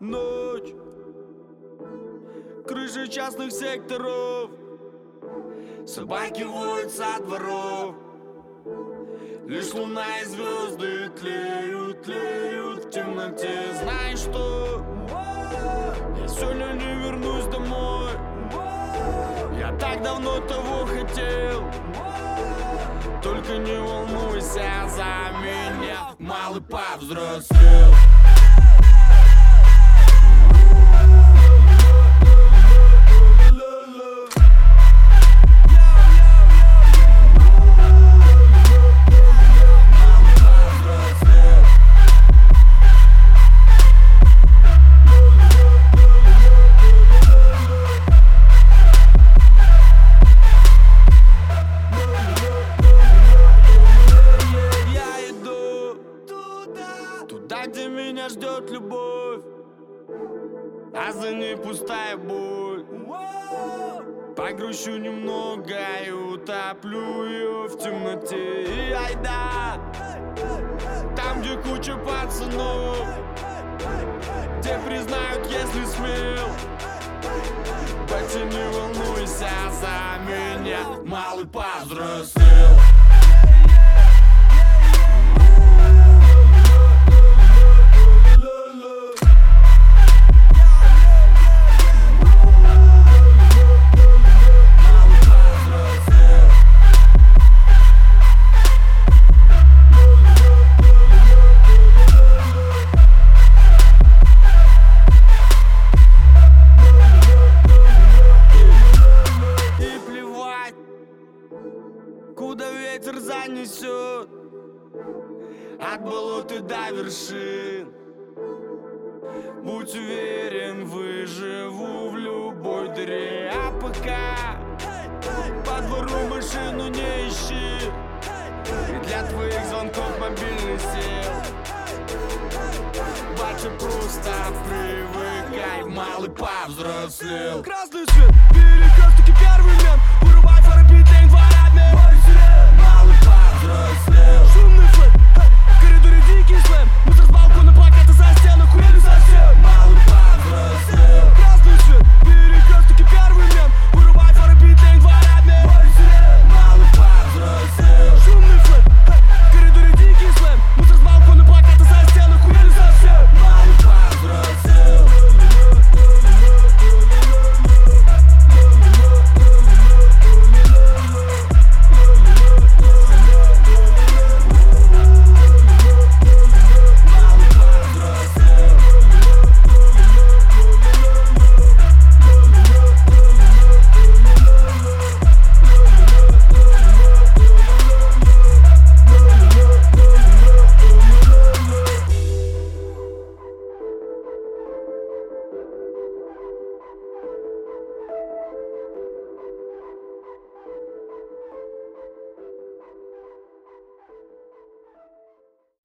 Ночь, крыши частных секторов, собаки воют со дворов. Лишь луна и звезды тлеют, тлеют в темноте. Знаешь что? Я сегодня не вернусь домой. Я так давно того хотел. Только не волнуйся за меня, малый повзрослел. Туда, где меня ждет любовь, а за ней пустая боль. Погрущу немного и утоплю ее в темноте. И айда, там, где куча пацанов, где признают, если смел. Батя, не волнуйся за меня, малый повзрослел. Куда ветер занесет, от болот и до вершин. Будь уверен, выживу в любой дыре. А пока по двору машину не ищи, и для твоих звонков мобильный сел. Батя, просто привыкай, малый повзрослел. Красный свет, перекресток.